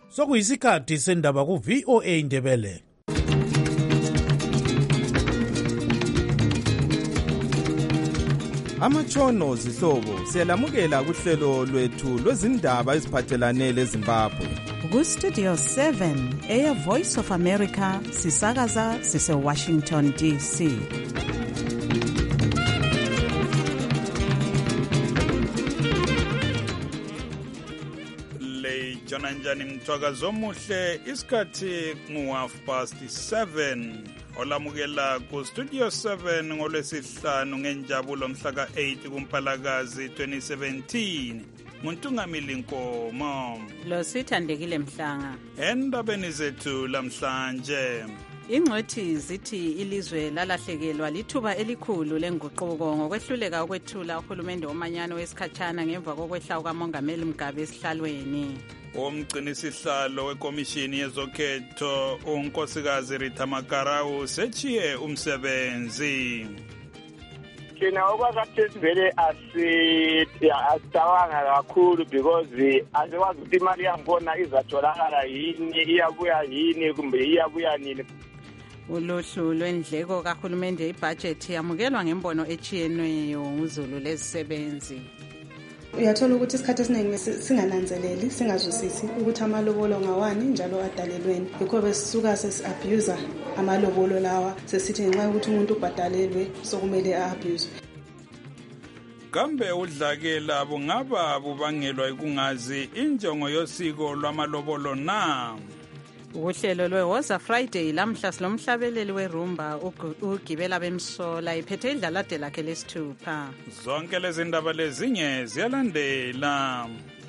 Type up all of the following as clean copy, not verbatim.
Sokuyisikhathi sendaba ku-VOA Indebele. Amatshono zihlobo siyalamukela kuhlelo lwethu lwezindaba eziphathelane leZimbabwe. Ku-Studio 7 Air Voice of America sisakaza sise-Washington DC. Jona njani mthwakazo omuhle, isikhathi ngu-7:30 olamukela ku-Studio 7 ngolwesihlanu ngenjabulo mhla ka-8 kuMpalakazi 2017. Nguntungamili Nkomo Lo sithandekile Mhlanga. Endabeni zethu lamhlanje, Ingcwethi zithi ilizwe lalahlekelwa lithuba elikhulu lenguquko ngokwehluleka ukwethula uhulumende omanyano wesikhatshana ngemva kokwehla kukaMongameli Mugabe esihlalweni. Umgcinisihlalo wekomishini yezokhetho unkosikazi Rita Makarau sechiye umsebenzi. Thina okwakhathesi vele asitawanga kakhulu because asikwazi ukuthi imali yakhona izatholakala yini, iyabuya yini kumbe iyabuya nini. Uluhlu lwendleko kahulumende ibudget yamukelwa ngembono echiyenweyo nguzulu lezisebenzi. Uyathola ukuthi isikhathi esiningi singananzeleli, singazwisisi ukuthi amalobolo ngawani njalo adalelweni. Yikho besisuka sesi-abuse amalobolo lawa, sesithi ngenxa yokuthi umuntu ubhadalelwe sokumele a-abuse. Kambe udlakela bungaba bubangelwa ikungazi injongo yosiko lwamalobolo na? Uhlelo lweWoza Friday lamhla silomhlabeleli werumba ugibela bemsola iphethe idlalade lakhe lesithupha. Zonke lezi ndaba lezinye ziyalandela.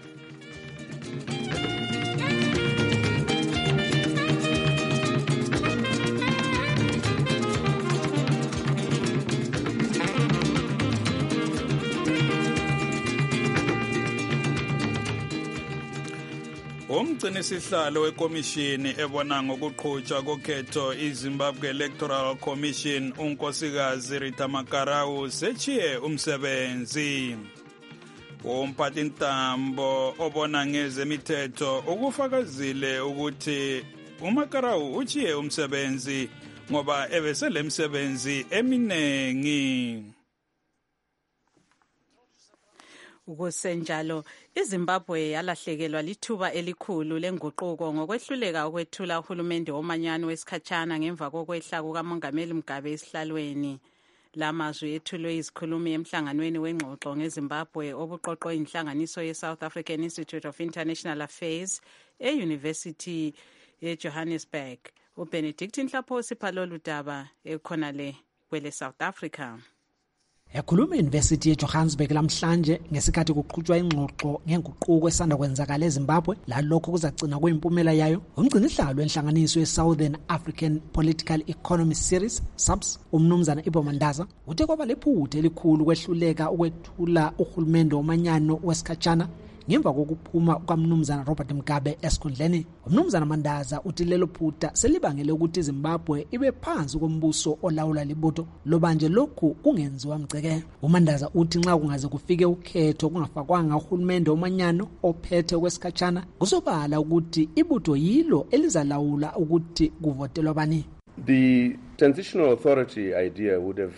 Umgcinisihlalo wekomishini ebona ngokuqhutshwa kokhetho iZimbabwe Electoral Commission unkosikazi Rita Makarau sechiye umsebenzi. Umphathintambo obona ngezemithetho ukufakazile ukuthi uMakarau uchiye umsebenzi ngoba ebesele umsebenzi eminengi. Ukusenjalo, iZimbabwe yalahlekelwa lithuba elikhulu lenguquko ngokwehluleka ukwethula uhulumende omanyano wesikhatshana ngemva kokwehla kukaMongameli Mugabe esihlalweni. Lamazwi ethulwe izikhulumi emhlanganweni wengxoxo ngeZimbabwe obuqoqwe inhlanganiso ye-South African Institute of International Affairs e-University ye-Johannesburg. uBenedict Nhlapho siphalolu daba ekhonale kwele South Africa. Ekhuluma e-University ye-Johannesburg lamhlanje ngesikhathi kuqhutshwa ingxoxo ngenguquko esanda kwenzakala eZimbabwe lalokho kuzagcina kweyimpumela yayo, umgcinisihlalo wenhlanganiso ye-Southern African Political Economy Series SAPS umnumzana Ibo Mandaza uthe kwaba lephutha elikhulu kwehluleka ukwethula uhulumende omanyano wesikhatshana ngemva kokuphuma kukamnumzana Robert Mugabe esikhundleni. Umnumzana Mandaza uthi lelo phutha selibangele ukuthi iZimbabwe ibe phansi kombuso olawula libutho lobanje lokhu kungenziwa mgceke. uMandaza uthi nxa kungaze kufike ukhetho kungafakwanga uhulumende omanyano ophethe kwesikhatshana kusobala ukuthi ibutho yilo elizalawula ukuthi kuvotelwa bani. The transitional authority idea would have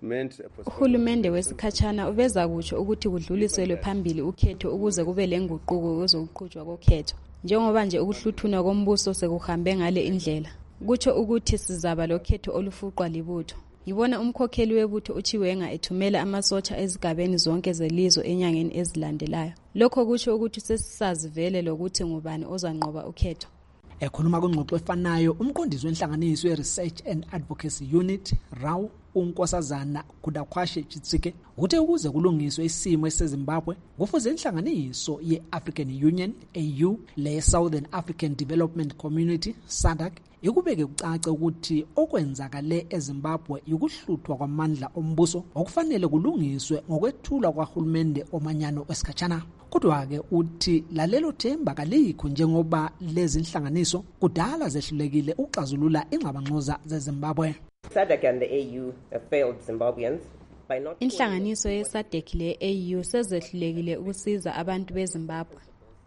uhulumende wesikhatshana ubeza kutsho ukuthi kudluliselwe phambili ukhetho ukuze kube lenguquko kwezokuqhutshwa kokhetho. Njengoba nje ukuhluthunwa kombuso sekuhambe ngale indlela, kutsho ukuthi sizaba lokhetho olufuqwa libutho. Yibona umkhokheli webutho uChiwenga ethumela amasotsha ezigabeni zonke zelizwe enyangeni ezilandelayo. Lokho kutsho ukuthi sesisazi vele lokuthi ngubani ozanqoba ukhetho. Ekhuluma kwingxoxo efanayo umqondisi wenhlanganiso ye-Research and Advocacy Unit RAW uNkosazana Kudakwashe Chitsike uthe ukuze kulungiswe isimo eseZimbabwe kufuze inhlanganiso ye-African Union AU le-Southern African Development Community SADC ikubeke kucace ukuthi okwenzakale eZimbabwe ukuhluthwa kwamandla ombuso okufanele kulungiswe ngokwethulwa kwahulumende omanyano wesikhatshana. Kodwa-ke uthi lalelo themba kalikho njengoba lezi inhlanganiso kudala zehlulekile ukuxazulula ingxabangxoza zeZimbabwe. SADC and the AU have failed Zimbabweans by not. Inhlanganiso ye-SADC le-AU sezehlulekile ukusiza abantu beZimbabwe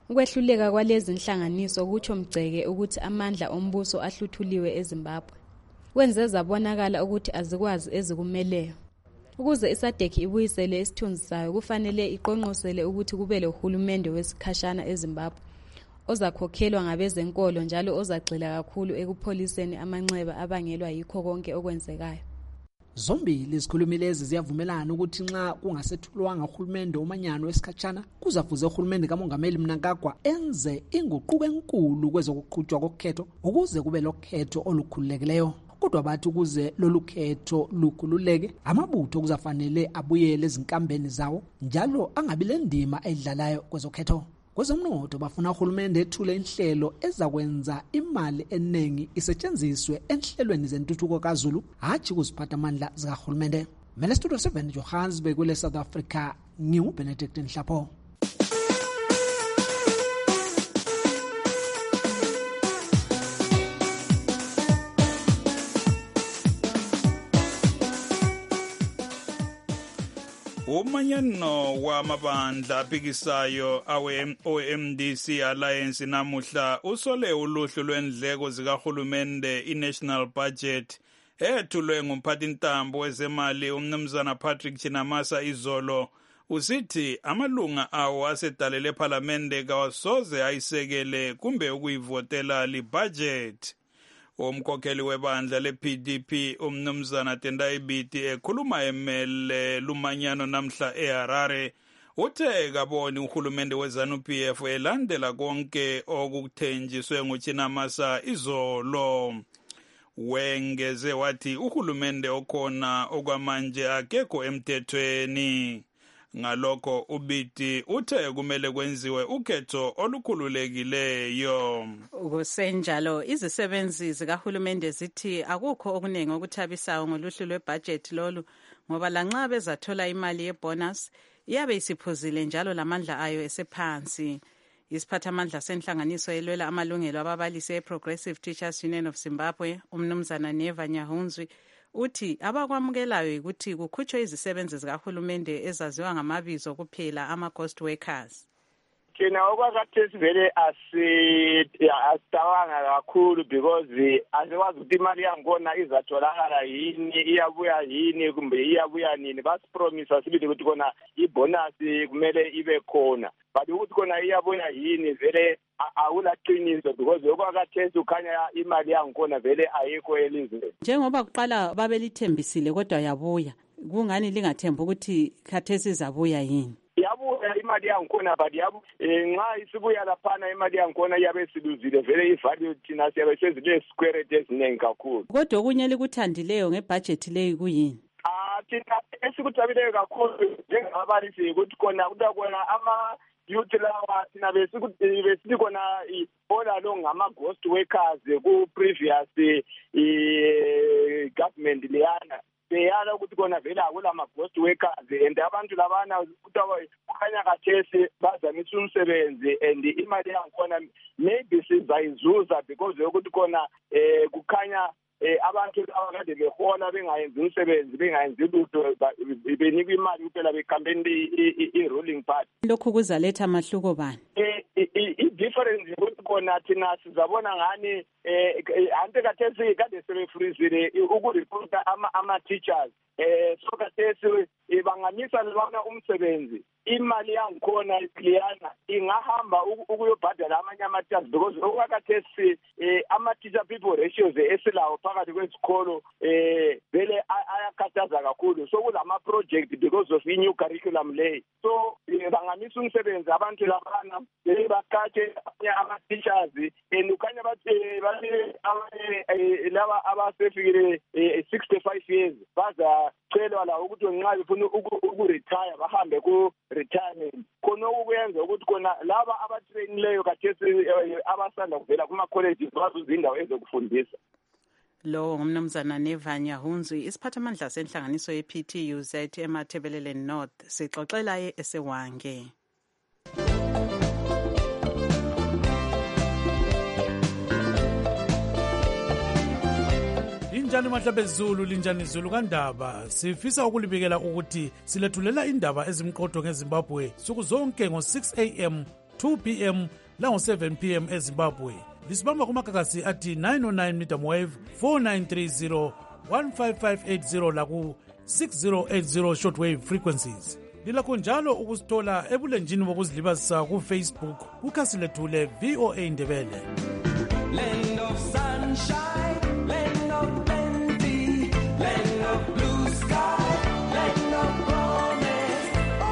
Ukwehluleka kwalezi nhlanganiso kutsho Mgceke ukuthi amandla ombuso ahluthuliwe eZimbabwe. Kwenze zabonakala ukuthi azikwazi ezikumeleyo. Ukuze iSADC ibuyisele isithunzi sayo kufanele iqonqosele ukuthi kube lohulumende wesikhashana eZimbabwe ozakhokhelwa ngabezenkolo njalo ozagxila kakhulu ekupholiseni amanxeba abangelwa yikho konke okwenzekayo. Zombili izikhulumi lezi ziyavumelana ukuthi nxa kungasethulwanga uhulumende omanyano wesikhatshana kuzafuze uhulumende kaMongameli Mnangagwa enze inguquko enkulu kwezokuqhutshwa kokhetho ukuze kube lokhetho olukhululekileyo. Kodwa bathi ukuze lolu khetho lukhululeke amabutho kuzafanele abuyele ezinkambeni zawo njalo angabi lendima edlalayo kwezokhetho. Kwezomnotho bafuna uhulumende ethule inhlelo ezakwenza imali eningi isetshenziswe enhlelweni zentuthuko kaZulu hatshi kuziphatha amandla zikahulumende. Mele Studio 7 Johannesburg kule South Africa, nginguBenedict Nhlapho. Umanyano wamabandla aphikisayo awe-OMDC Alliance namuhla usole uluhlu lwendleko zikahulumende i-National Budget ethulwe ngumphathintambo wezemali umnumzana Patrick Chinamasa izolo. Usithi amalunga awo asedalele ePhalamende kawasoze ayisekele kumbe ukuyivotela li-budget. Umkhokheli webandla le-PDP umnumzana Tendai Biti ekhuluma emele lumanyano namhla eHarare uthe kaboni uhulumende weZANU-PF elandela konke okuthenjiswe nguChinamasa izolo. Wengeze wathi uhulumende okhona okwamanje akekho emthethweni. Ngalokho uBiti uthe kumele kwenziwe ukhetho olukhululekileyo. Kusenjalo izisebenzi zikahulumende zithi akukho okuningi okuthabisayo ngoluhlu lwebudget lolu ngoba lanxa bezathola imali yebonus iyabe isiphuzile njalo lamandla ayo esephansi. Isiphathamandla senhlanganiso elwela amalungelo ababalisi eProgressive Teachers Union of Zimbabwe umnumzana Neva Nyahunzwi uthi abakwamukelayo ukuthi kukhutshwe izisebenzi zikahulumende ezaziwa ngamabizo kuphela ama-ghost workers. Thina okwakhathesi vele asitawanga kakhulu because asikwazi ukuthi imali yakhona izatholakala yini, iyabuya yini kumbe iyabuya nini. Basipromisa sibili ukuthi khona ibonus kumele ibe khona, but ukuthi khona iyabuya yini vele awulaqiniso because okwakhathesi ukhanya imali yakhona vele ayikho elizweni. Njengoba kuqala babelithembisile kodwa yabuya, kungani lingathemba ukuthi khathesi izabuya yini? Yabuya imali yakhona but nxa isibuya laphana imali yakhona iyabe siluzile vele ivalue thina siyabe sezile square eziningi kakhulu. Kodwa okunye likuthandileyo ngebudget leyi kuyini? Thina esikuthabileyo kakhulu njengababalisi ukuthi khona kutakhona youth lawa thina besithi khona all along ngama-ghost workers ku-previous government leyana beyala ukuthi khona vele akulama-ghost workers and abantu labana kukhanya kathesi bazamisa umsebenzi and imali yakhona maybe sizayizuza because yokuthi khona kukhanya abantu abakade behola bengayenzi umsebenzi bengayenzi lutho benikwa imali kuphela bekhambeni i-ruling party. Lokhu kuzaletha mahluko bani? I-difference ukuthi khona thina sizabona ngani ante kathesi kade sebefrizile ukurecruita ama-teachers so kathesi bangamisa labana umsebenzi imali yangikhona ikliyana ingahamba ukuyobhadala amanye ama-teachers because okwakathesi ama-teacher people ratios esilawo phakathi kwezikolo vele ayakhathaza kakhulu. So kulama-project because of i-new curriculum lay so bangamisa umsebenzi abantu labana bakhathe ama-teachers and ukhanya laba abasefikile 65 years bazacelwa la ukuthi nxa befuna ukuretire bahambe ku-retirement. Khona okuyenza ukuthi khona laba abatrainileyo kathesi abasanda kuvela kuma-colleges bazuza indawo ezokufundisa. Lo ngumnumzana Neva Nyahunzwi, isiphathamandla senhlanganiso ye-PTUZ eMathebelele North, sixoxela esewange. Linjani mahlabezulu, linjani Zulu kandaba. Sifisa ukulibikela ukuthi silethulela indaba ezimqotho ngeZimbabwe suku zonke ngo-6 AM 2 p.m. lango 7 p.m. eZimbabwe. Lisibamba kumakakasi athi 909 medium wave, 4930, 15580 laku 6080 shortwave frequencies. Lilakho njalo ukusithola ebulenjini bokuzilibazisa ku Facebook kukhasi lethu le VOA Ndebele. Land of sunshine, land of plenty, land of blue sky, land of promise,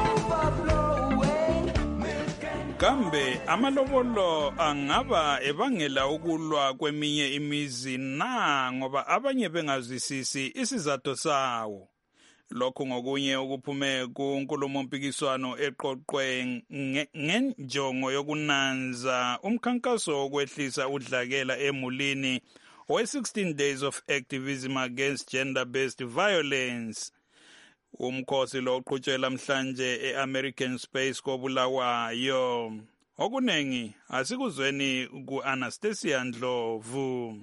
overflowing milk and kambe amalobolo angaba ebangela ukulwa kweminye imizi na ngoba abanye bengazwisisi isizathu sawo. Lokho ngokunye okuphume kunkulumo mpikiswano eqoqwe ngenjongo yokunanza umkhankaso wokwehlisa udlakela emulini we-16 days of activism against gender-based violence. Umkhosi lo uqhutshela mhlanje e-American Space koBulawayo. Okunengi asikuzweni ku-Anastasia Ndlovu.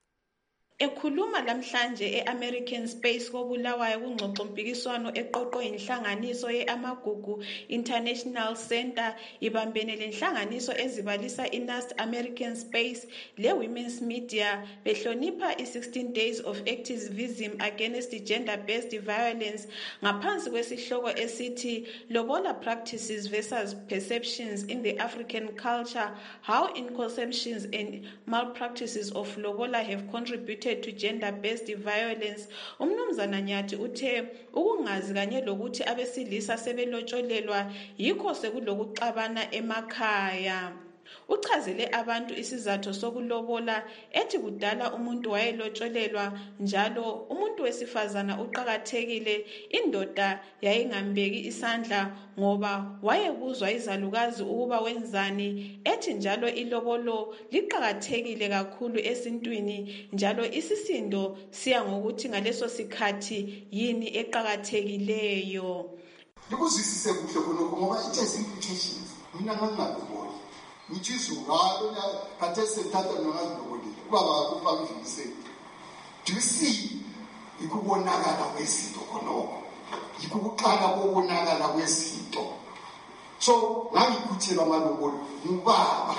Ekhuluma lamhlanje e-American Space koBulawayo kungxoxo mpikiswano eqoqwe inhlanganiso ye-Amagugu International Center ibambene lenhlanganiso ezibalisa iNAST American Space le-Women's Media behlonipha i-16 Days of Activism Against Gender-Based Violence ngaphansi kwesihloko esithi Lobola Practices versus Perceptions in the African Culture, How Inconceptions and Malpractices of Lobola have contributed to gender-based violence. Umnumzana Nyathi uthe ukungazi kanye lokuthi abesilisa sebelotsholelwa yikho sekulokuxabana emakhaya. Uchazele abantu isizathu sokulobola ethi kudala umuntu wayelotsholelwa njalo umuntu wesifazana uqhakathekile, indoda yayingambeki isandla ngoba wayebuzwa izalukazi ukuba wenzani. Ethi njalo ilobolo liqhakathekile kakhulu esintwini njalo isisindo siya ngokuthi ngaleso sikhathi yini eqhakathekileyo. Likuzwisise kuhle khonokho ngoba it has implications. Mina ngangingaboni ngijizukalo khathesi thatha nongazilobole kubaba kupha ngidluliseni. Do you see ikubonakala kwezinto khonokho? Ikukuqala kokubonakala kwezinto. So ngangikuthelwa amalobolo ngubaba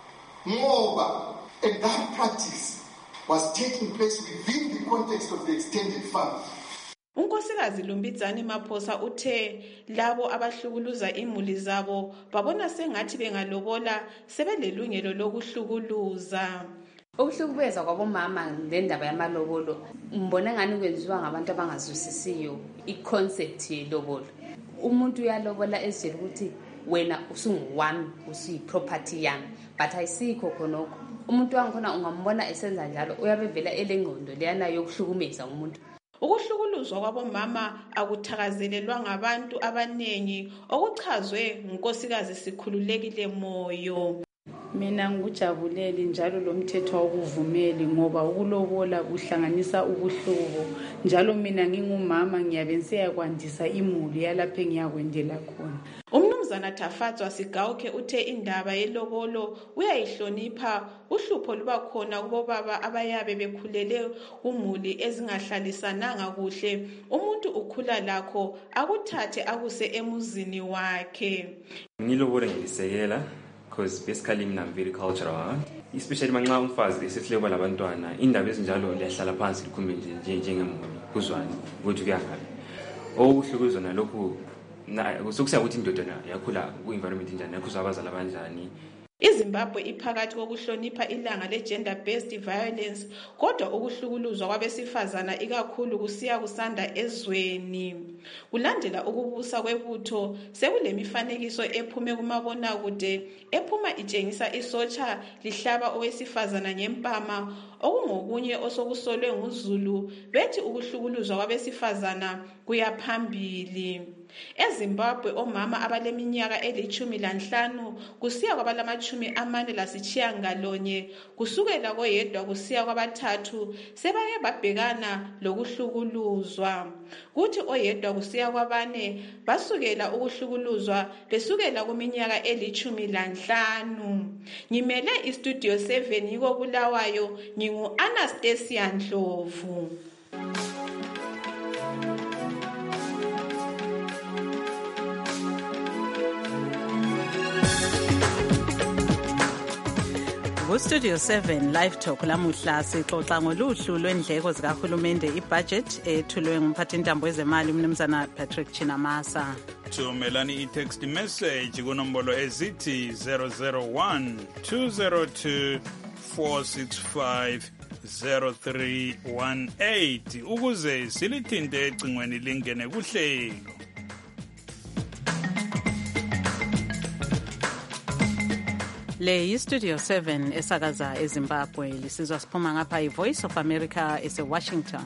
ngoba and that practice was taking place within the context of the extended family. Unkosikazi Lumbizane Maphosa uthe labo abahlukuluza imuli zabo babona sengathi bengalobola sebelelungelo lokuhlukuluza. Ukuhlukubeza kwabomama lendaba yamalobolo mbona ngani kwenziwa ngabantu abangazwisisiyo iconcept yelobolo. Umuntu uyalobola ezitshela ukuthi wena usungwami usiyiproperty yami, but ayisikho khonokho. Umuntu wangikhona ungambona esenza njalo uyabevela elengqondo leyana yokuhlukumeza umuntu. Ukuhlukuluzwa kwabomama akuthakazelelwa ngabantu abanengi okuchazwe ngunkosikazi Sikhululekile Moyo. Mina ngujabuleli njalo lo mthetho wokuvumeli ngoba ukulobola kuhlanganisa ubuhlobo, njalo mina ngingumama ngiyabe nsiyakwandisa imuli yalapho engiyakwendela khona. Umnumzana Tafatswa Sigauke uthe indaba yelobolo uyayihlonipha, uhlupho luba khona kubobaba abayabe bekhulele umuli ezingahlalisananga kuhle, umuntu ukhula lakho akuthathe akuse emuzini wakhe. Ngilobola ngilisekela because basically mina I'm very cultural, especially manxa umfazi esihleba labantwana indaba ezinjalo liyahlala phansi likhumbe njengemuli kuzwane ukuthi kuyangani okuhlukuzwa nalokho sokusiya ukuthi indoda yakhula ku-environment njani, yakhuzwa abazali abanjani. iZimbabwe iphakathi kokuhlonipha ilanga le-gender-based violence, kodwa ukuhlukuluzwa kwabesifazana ikakhulu kusiya kusanda ezweni. Kulandela ukubusa kwebutho, sekulemifanekiso ephume kumabonakude ephuma itshengisa isotsha lihlaba owesifazana ngempama, okungokunye osokusolwe nguZulu bethi ukuhlukuluzwa kwabesifazana kuyaphambili. EZimbabwe omama abaleminyaka eli-15 kusiya kwabala-49 kusukela koyedwa kusiya kwabathathu sebake babhekana lokuhlukuluzwa, kuthi oyedwa kusiya kwabane basukela ukuhlukuluzwa besukela kuminyaka eli-15. Ngimele istudio 7 yiko Bulawayo, ngingu-Anastasia Ndlovu. Studio 7 Live Talk lamuhla sixoxa ngoluhlu lwendleko zikahulumende ibudget ethulwe ngumphathintambo wezemali umnumzana Patrick Chinamasa. Thumelani i-text message kunombolo ezithi 001 202 465 0318 ukuze silithinte ecingweni lingene kuhlelo. Le yi-Studio 7 esakaza eZimbabwe lisizwa siphuma ngapha i-Voice of America ese-Washington.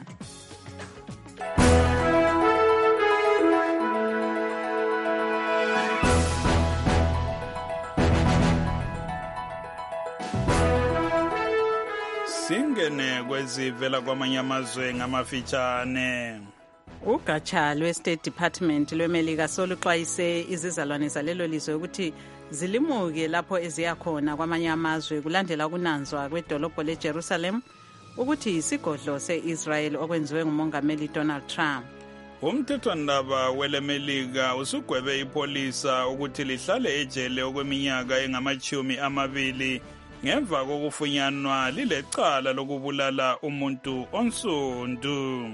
Singene kwezivela kwamanye amazwe ngamafitshane. Ugatsha lwe-State Department lweMelika soluxwayise izizalwane zalelo lizwe ukuthi zilimuke lapho eziya khona kwamanye amazwe kulandela ukunanzwa kwedolobho leJerusalem ukuthi isigodlo se-Israel okwenziwe ngumongameli Donald Trump. Umthethwandaba weleMelika usugwebe ipolisa ukuthi lihlale ejele okweminyaka engama-20 ngemva kokufunyanwa lilecala lokubulala umuntu onsundu.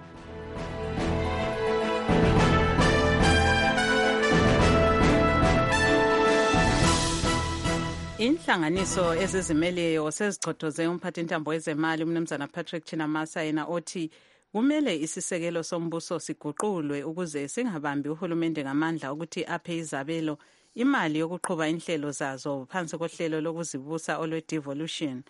Inhlanganiso ezizimeleyo sezichothoze umphathintambo wezemali umnumzana Patrick Chinamasa yena othi kumele isisekelo sombuso siguqulwe ukuze singabambi uhulumende ngamandla ukuthi aphe izabelo imali yokuqhuba inhlelo zazo phansi kohlelo lokuzibusa olwe-devolution.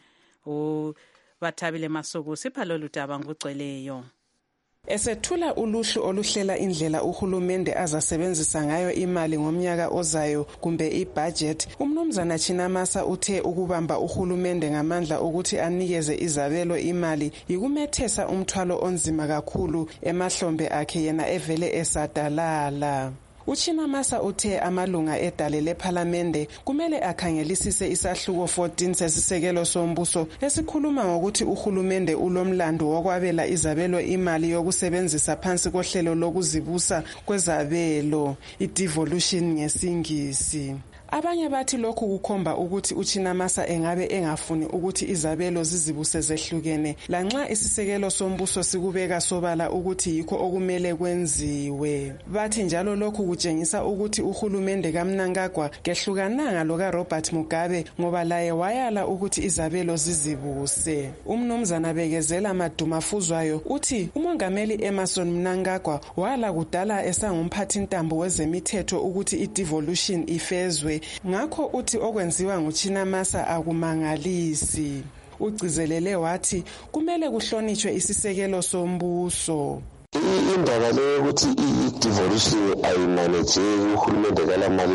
Bathabile Masuku sipha lolu daba ngugcweleyo. Esethula uluhlu oluhlela indlela uhulumende azasebenzisa ngayo imali ngomnyaka ozayo kumbe ibudget, umnumzana Chinamasa uthe ukubamba uhulumende ngamandla ukuthi anikeze izabelo imali yikumethesa umthwalo onzima kakhulu emahlombe akhe yena evele esadalala. Uchinamasa uthe amalunga edale lephalamende kumele akhangelisise isahluko 14 sesisekelo sombuso esikhuluma ngokuthi uhulumende ulomlando wokwabela izabelo imali yokusebenzisa phansi kohlelo lokuzibusa kwezabelo, i-devolution ngesingisi. Abanye bathi lokhu kukhomba ukuthi uChinamasa engabe engafuni ukuthi izabelo zizibuse zehlukene lanxa isisekelo sombuso sikubeka sobala ukuthi yikho okumele kwenziwe. Bathi njalo lokhu kutshengisa ukuthi uhulumende kaMnangagwa kehlukananga lo kaRobert Mugabe ngoba laye wayala ukuthi izabelo zizibuse. Umnumzana Bekezela Madumafuzwayo uthi umongameli Emmerson Mnangagwa wala kudala esangumphathintambo wezemithetho ukuthi i-devolution ifezwe. Ngakho uthi okwenziwa nguChinamasa akumangalisi. Ugcizelele wathi kumele kuhlonitshwe isisekelo sombuso. Indaba le ukuthi i-devolution ayimanejeki uhulumende kalamali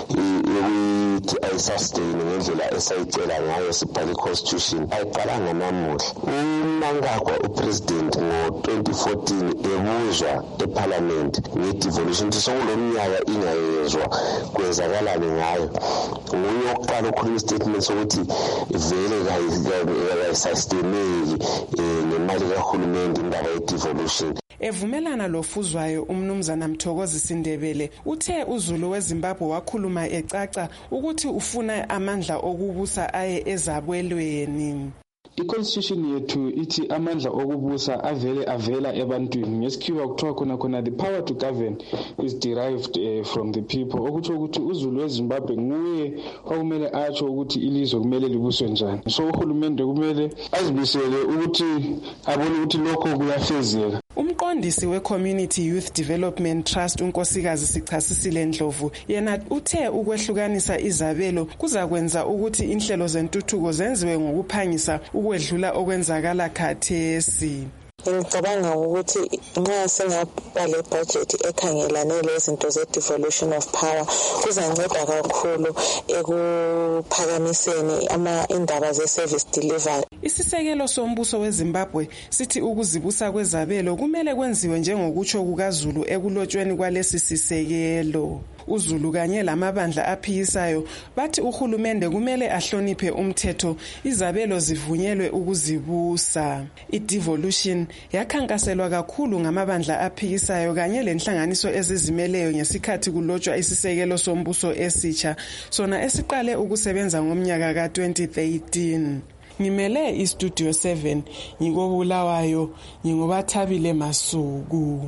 yokuthi ayisustain ngendlela esayicela ngayo sibhale i-constitution ayiqalanga namuhla. uMnangagwa upresident ngo-2014 ebuzwa eparliament nge-devolution ukuthi sokulomnyaka ingayezwa kwenzakalani ngayo. Nguye oqala ukhuluma istatement sokuthi vele kayisustain nemali kahulumende indaba ye-devolution. Evumelana lofuzwayo umnumzana Mthokozi Sindebele uthe uZulu weZimbabwe wakhuluma ecaca ukuthi ufuna amandla okubusa aye ezabwelweni. I-constitution yethu ithi amandla okubusa avela ebantwini. Ngesikhiwa kuthiwa khona the power to govern is derived from the people. Okutsho ukuthi uZulu weZimbabwe nguye okumele atsho ukuthi ilizwe kumele libuswe njani. So uhulumende kumele azibusele ukuthi abone ukuthi lokho kuyafezeka. Umqondisi we-Community Youth Development Trust uNkosikazi Sichasisile Ndlovu yena uthe ukwehlukanisa izabelo kuzakwenza ukuthi inhlelo zentuthuko zenziwe ngokuphangisa ukwedlula okwenzakala khathesi. Ngicabanga ukuthi nxa singaba le budget ekhangelane lezinto ze-devolution of power kuzanceda kakhulu ekuphakamiseni indaba ze-service delivery. Isisekelo sombuso weZimbabwe sithi ukuzibusa kwezabelo kumele kwenziwe njengokutsho kukaZulu ekulotshweni kwalesi sisekelo. uZulu kanye lamabandla aphikisayo bathi uhulumende kumele ahloniphe umthetho izabelo zivunyelwe ukuzibusa. I-devolution yakhankaselwa kakhulu ngamabandla aphikisayo kanye lenhlanganiso ezizimeleyo ngesikhathi kulotshwa isisekelo sombuso esitsha sona esiqale ukusebenza ngomnyaka ka-2013. Ngimele iStudio 7 ngikobulawayo ngingobathabile Masuku.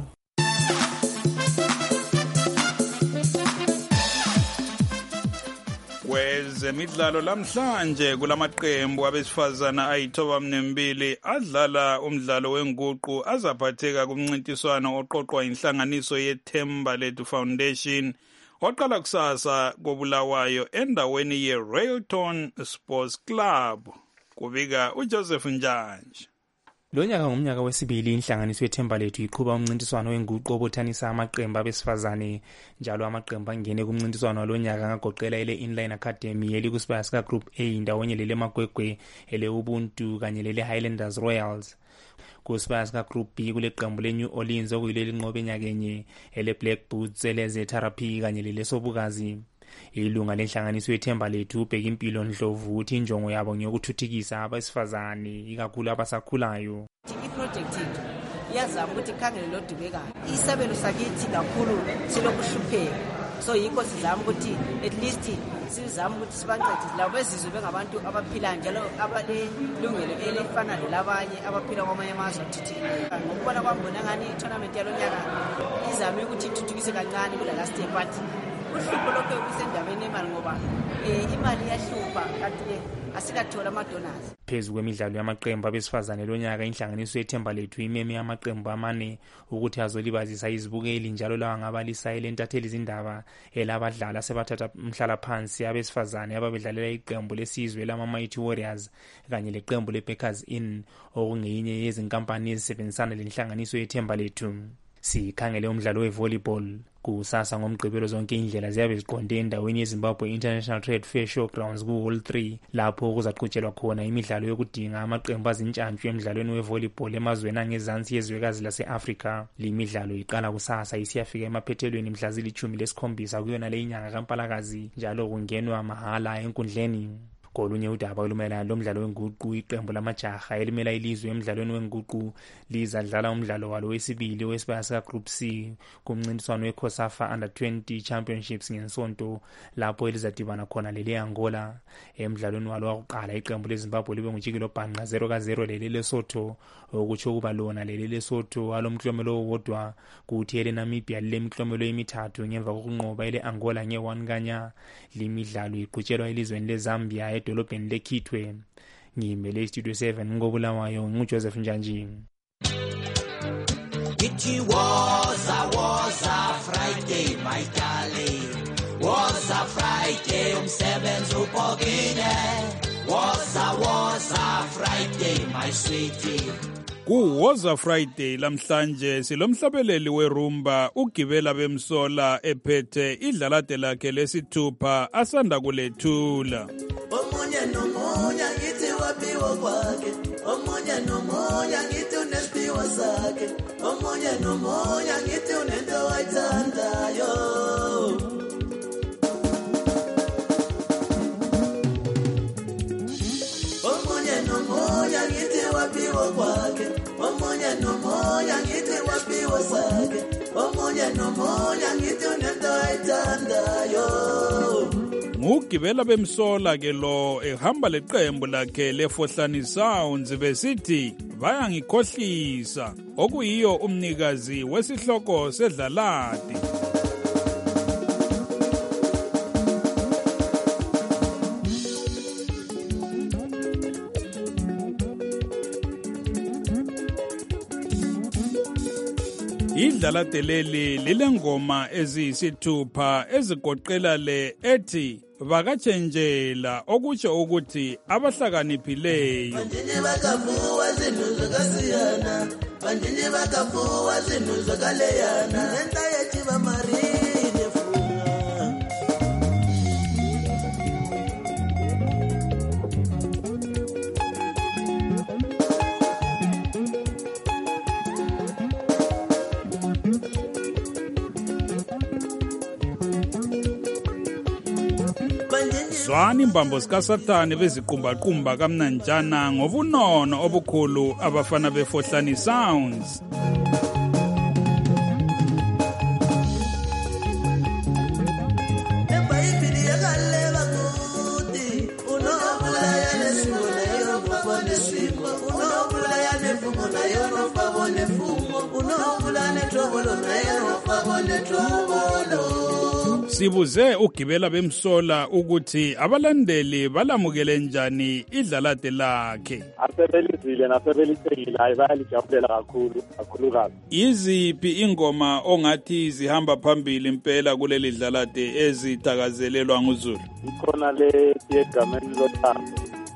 Kwezemidlalo lamhlanje kulamaqembu abesifazana ayithoba adlala umdlalo wenguqu azaphatheka kumncintiswano oqoqwa inhlanganiso yeThemba Lethu Foundation oqala kusasa kobulawayo endaweni ye-Railton Sports Club. Kubika uJoseph Njanje. Lo nyaka ngomnyaka wesibili inhlanganiso yeThemba Lethu iqhuba umncintiswano wenguqu obuthanisa amaqembu abesifazane njalo amaqembu angene kumncintiswano walonyaka ngagoqela ele Inline Academy elikusibaya sika Group A ndawonye lele Magwegwe ele Ubuntu kanye lele Highlanders Royals. Kusibaya sika Group B kule qembu leNew Orleans okuyileli linqobe enyakenye ele Black Boots ele Zetherapy kanye lele Sobukazi. Ilunga lenhlanganiso yeThemba Lethu ubheka impilo Ndlovu uthi injongo yabo ngiyokuthuthukisa abesifazane ikakhulu abasakhulayo. Iproject yethu iyazama ukuthi ikhangele lodubekayo isabelo sakithi kakhulu silokuhlupheka, so yikho sizama ukuthi at least sizama ukuthi sibancedise labo bezizwe bengabantu abaphila njalo abalelungelo elifana lelabanye abaphila kwamanye amazwe athuthukile. Ngokubona kwami bona ngani i-tournament yalonyaka izama ukuthi ithuthukise kancane kula last year but uhlupho lokho kusendabeni imali ngoba imali iyahlupha kanti asikathola ama-donors. Phezu kwemidlalo yamaqembu abesifazane lonyaka inhlanganiso yeThemba Lethu imeme amaqembu amane ukuthi azolibazisa izibukeli njalo lawa ngabalisa elentatheli izindaba elabadlali asebathatha umhlala phansi abesifazane ababedlalela iqembu lesizwe lama-Mighty Warriors kanye leqembu leBackers Inn okungeyinye yezinkampani ezisebenzisana lenhlanganiso yeThemba Lethu. Sikhangele umdlalo wevolleyball kusasa ngomgqibelo zonke indlela ziyabe ziqonde endaweni yeZimbabwe International Trade Fair Showgrounds ku-Hall 3 lapho kuzaqhutshelwa khona imidlalo yokudinga amaqembu azintshantshu emidlalweni wevolleyball emazweni angezansi yezwekazi lase-Afrika. Limidlalo iqala kusasa isiyafika emaphethelweni mhla zili-17 kuyona le inyanga kaMpalakazi njalo kungenwa mahala enkundleni. Kolunye udaba olumayelana lomdlalo wenguqu iqembu lamajaha elimela ilizwe emidlalweni wenguqu lizadlala umdlalo walo wesibili wesibaya sika Group C kumncintiswano weCOSAFA Under 20 Championships ngensonto lapho elizadibana khona lele Angola. Emidlalweni walo wakuqala iqembu leZimbabwe libe ngujikelo bhanqa 0-0 lele Lesotho okutsho kuba lona lele Lesotho alomklomelo owodwa kuthi ele Namibia lile miklomelo emithathu ngemva kokunqoba ele Angola nge1 kanya. Limidlalo iqhutshelwa elizweni leZambia edolobheni leKitwe. Ngimele iStudio 7 ngobulawayo nguJoseph Njanje. It was a Friday, my darling. Was a Friday, umsebenzi upokile. Was a Friday, my sweetie. Kuwoza Friday lamhlanje silomhlabeleli werumba ugibela bemsola ephethe idlalade lakhe lesithupha asanda kulethula. Omunye nomunye ngithi wapiwa kwakhe, omunye nomunye ngithi unesiphiwo sakhe, omunye nomunye ngithi unento ayithandayo. Omunye nomunye ngithi wapiwa kwakhe, omunye nomunye ngithi wapiwa sakhe, omunye nomunye ngithi unento ayithandayo. Ngugibela bemsola ke lo ehamba leqembu lakhe leFohlani Sounds besithi bayangikhohlisa okuyiyo umnikazi wesihloko sedlalade. Idlalade leli lilengoma eziyisithupha ezigoqela le ethi vakatshenjela okutsho ukuthi abahlakaniphileyo. Bandini bakavuwa zinto zokasiyana, bandini bakavuwa zinto zokaleyana, lenta yethi bamarine funga. zwani imbambo zikasathane beziqumbaqumba kamnanjana ngobunono obukhulu abafana befohlani sounds. Sibuze ugibela bemsola ukuthi abalandeli balamukele njani idlalade lakhe. Asebelizile nasebelithengile bayalijabulela kakhulukazi. Iziphi ingoma ongathi zihamba phambili impela kuleli dlalade ezithakazelelwa nguZulu? Ikhona le egameni lothando.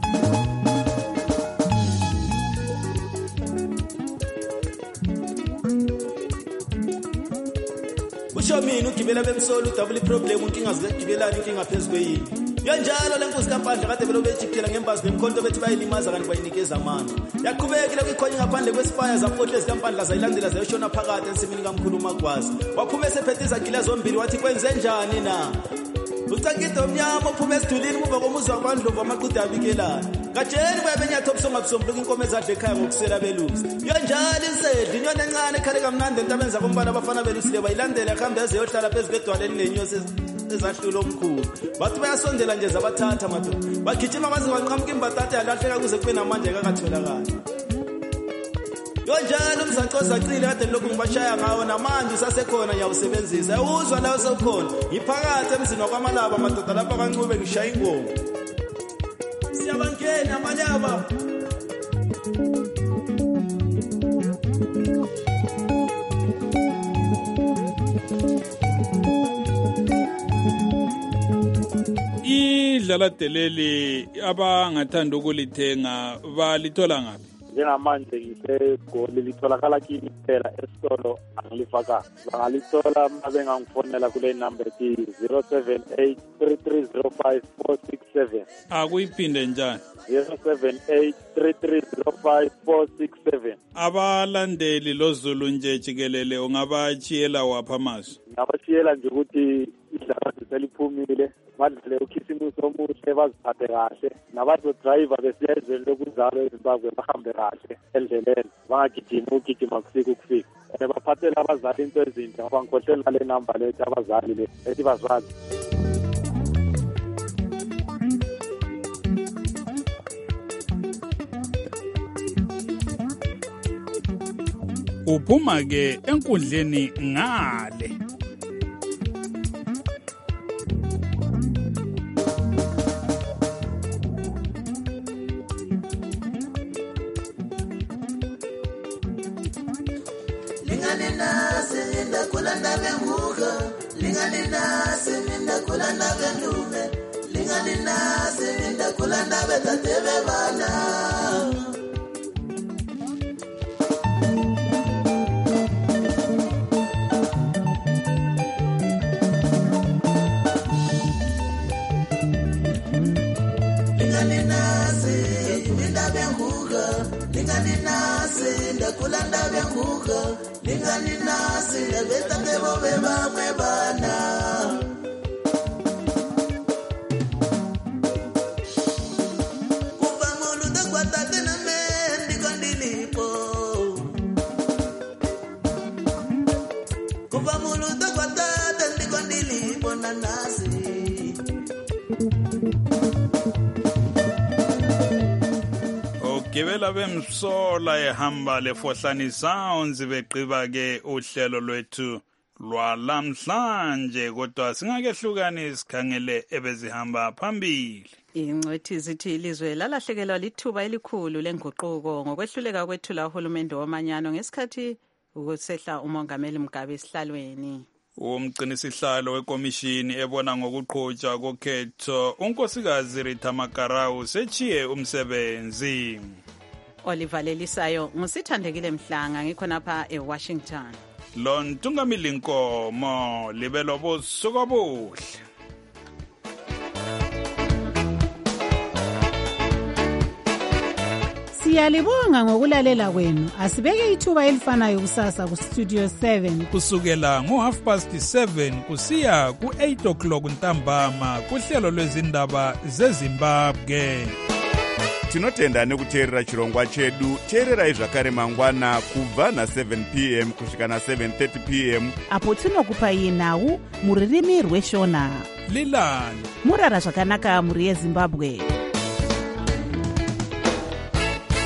Usho mina ugibela bemsolo udabula iproblem inkinga zigibelana inkinga phezulu kweyini. Yonjalo lenkosi kaMpandla kade belobe ejikela ngembazi nemkhonto bethi bayilimaza kanti bayinikeza amandla. Yaqhubekile kwikhonye ngaphandle kwesipaya zafohle zikaMpandla zayilandela zayoshona phakathi ensimini kaMkhulu uMagwazi. Waphume esephethe izagila zombili wathi kwenze njani na? Ucakido omnyama uphume esidulini kuba komuzi wakwandlovu amaqhude abikelana. Katsheni bayebenyatha obusonga busombuluka inkomo ezadla ekhaya ngokusela belusi. Yonjalo insedli inyoni encane ekhale kamnandi entabeni zakombala abafana belusile bayilandela ehambe eze yohlala phezu kwedwala elinenyosi ezahlulo omkhulu. Bathi bayasondela nje zabathatha madoda. Bagijima kwaze kwaqhamuka imbatata yalahleka kuze kube namanje akatholakala. Yonjalo umzacoza aqile kade lokhu ngibashaya ngawo namanje usasekhona nyawusebenzisa. Uzwa la usewukhona. Iphakathi emzini wakwaMalaba madoda lapha kaNcube ngishaya ingoma. Siyabangena amalaba. Idlalade leli abangathanda ukulithenga balithola ngapi? Njengamanje ngiseGoli litholakala kimi kuphela esitolo angilifaka. Bangalithola mabe ngangifonela kule number ethi 07833054467. Akuyiphinde njani? 07833054467. Abalandeli loZulu nje jikelele ungabachiyela wapha amazwi? Ngabachiyela nje ukuthi idlalade seliphumile. Badlale ukhisimuso omuhle baziphathe kahle nabazo-driver besiya ezweni lokuzalo eZimbabwe bahambe kahle endleleni bangagijima ukugijima kufika baphathele abazali into ezinhle ngoba ngikhohleli nale namba lethi abazali le ethi bazali. Uphuma-ke enkundleni ngale. Gibela bemsola ehamba lefohlani sounds beqiba ke uhlelo lwethu lwalamhlanje kodwa singakehlukani sikhangele ebezihamba phambili. Ingcwethi zithi ilizwe lalahlekelwa lithuba elikhulu lenguquko ngokwehluleka kwethula uhulumende womanyano ngesikhathi ukusehla umongameli Mugabe esihlalweni. Umgcinisihlalo wekomishini ebona ngokuqhutshwa kokhetho unkosikazi Rita Makarau sechiye umsebenzi. Oliver Lelisayo ngusithandekile Mhlanga ngikhonapha eWashington. Lontungamili Nkomo libelo bosuku obuhle. Siyalibonga ngokulalela kwenu. Asibeke ithuba elifanayo kusasa ku Studio 7 kusukela ngo7:30 kusiya ku8 o'clock ntambama kuhlelo lwezindaba zeZimbabwe. Tinotenda nekuteerera chirongwa chedu. Teererai zvakare mangwana kubva na7 p.m. kusvika na7:30 p.m. apo tinokupai nhau muririmi rweshona. Lilani murara zvakanaka muri yeZimbabwe.